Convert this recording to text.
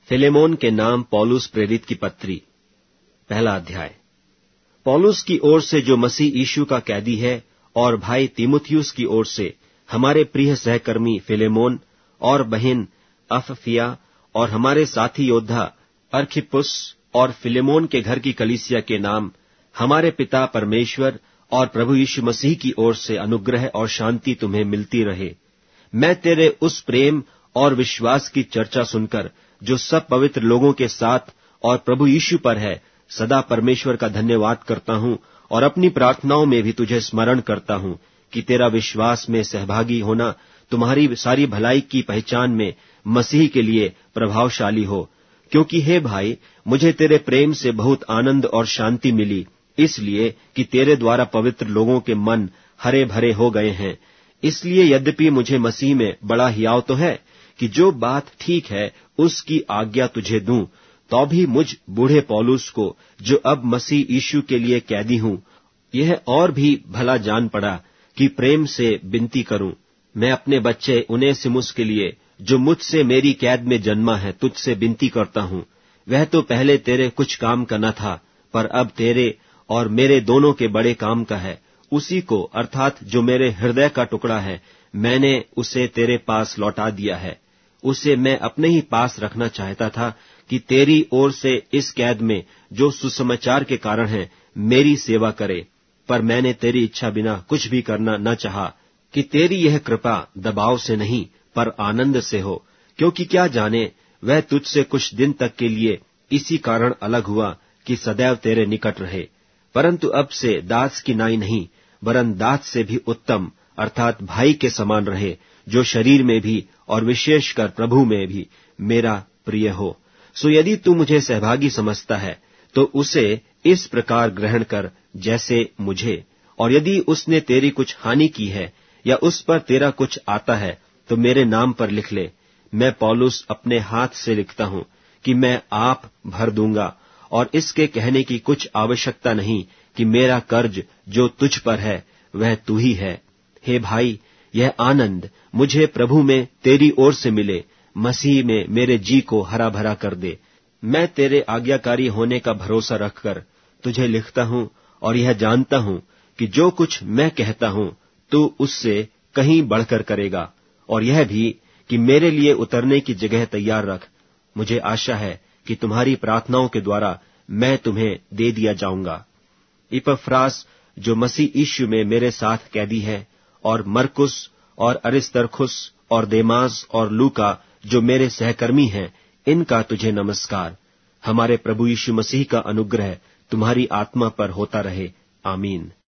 Philemon के नाम पौलुस प्रेरित की पत्री, पहला अध्याय। पौलुस की ओर से जो मसीह यीशु का कैदी है, और भाई तीमुथियुस की ओर से हमारे प्रिय सहकर्मी फिलेमोन और बहन अफफिया, और हमारे साथी योद्धा अर्खिप्पुस और फिलेमोन के घर की कलीसिया के नाम, हमारे पिता परमेश्वर और प्रभु यीशु मसीह की ओर से अनुग्रह और शांति तुम्हें मिलती रहे। मैं तेरे उस प्रेम और विश्वास की चर्चा सुनकर, जो सब पवित्र लोगों के साथ और प्रभु यीशु पर है, सदा परमेश्वर का धन्यवाद करता हूं, और अपनी प्रार्थनाओं में भी तुझे स्मरण करता हूं कि तेरा विश्वास में सहभागी होना तुम्हारी सारी भलाई की पहचान में मसीह के लिए प्रभावशाली हो। क्योंकि हे भाई, मुझे तेरे प्रेम से बहुत आनंद और शांति मिली, इसलिए कि तेरे द्वारा पवित्र लोगों के मन हरे भरे हो गए हैं। इसलिए यद्यपि मुझे मसीह में बड़ा हियाव तो है कि जो बात ठीक है उसकी आज्ञा तुझे दूं, तो भी मुझ बूढ़े पौलुस को, जो अब मसीह यीशु के लिए कैदी हूं, यह और भी भला जान पड़ा कि प्रेम से विनती करूं। मैं अपने बच्चे उनेसिमुस के लिए, जो मुझसे मेरी कैद में जन्मा है, तुझसे विनती करता हूं। वह तो पहले तेरे कुछ काम का न था, पर अब तेरे और मेरे दोनों के बड़े काम का है। उसी को, अर्थात जो मेरे हृदय का टुकड़ा है, मैंने उसे तेरे पास लौटा दिया है। उसे मैं अपने ही पास रखना चाहता था कि तेरी ओर से इस कैद में, जो सुसमाचार के कारण है, मेरी सेवा करे। पर मैंने तेरी इच्छा बिना कुछ भी करना न चाहा कि तेरी यह कृपा दबाव से नहीं, पर आनंद से हो। क्योंकि क्या जाने, वह तुझसे कुछ दिन तक के लिए इसी कारण अलग हुआ कि सदैव तेरे निकट रहे। परंतु अब से दास की नाई नहीं, वरन दास से भी उत्तम, अर्थात भाई के समान रहे, जो शरीर में भी और विशेषकर प्रभु में भी मेरा प्रिय हो। सो यदि तू मुझे सहभागी समझता है, तो उसे इस प्रकार ग्रहण कर जैसे मुझे, और यदि उसने तेरी कुछ हानि की है या उस पर तेरा कुछ आता है, तो मेरे नाम पर लिख ले। मैं पौलुस अपने हाथ से लिखता हूं कि मैं आप भर दूंगा, और इसके कहने की कुछ आवश्यकता नहीं कि मेरा कर्ज जो तुझ पर है वह तू ही है। हे भाई, यह आनंद मुझे प्रभु में तेरी ओर से मिले, मसीह में मेरे जी को हरा भरा कर दे। मैं तेरे आज्ञाकारी होने का भरोसा रखकर तुझे लिखता हूं, और यह जानता हूं कि जो कुछ मैं कहता हूं तू उससे कहीं बढ़कर करेगा, और यह भी कि मेरे लिए उतरने की जगह तैयार रख। मुझे आशा है कि तुम्हारी प्रार्थनाओं के द्वारा मैं तुम्हें दे दिया जाऊंगा। इपफ्रास, जो मसीह यीशु में मेरे साथ कैदी है, और मरकुस और अरिस्तर्खुस और देमास और लूका, जो मेरे सहकर्मी हैं, इनका तुझे नमस्कार। हमारे प्रभु यीशु मसीह का अनुग्रह तुम्हारी आत्मा पर होता रहे। आमीन।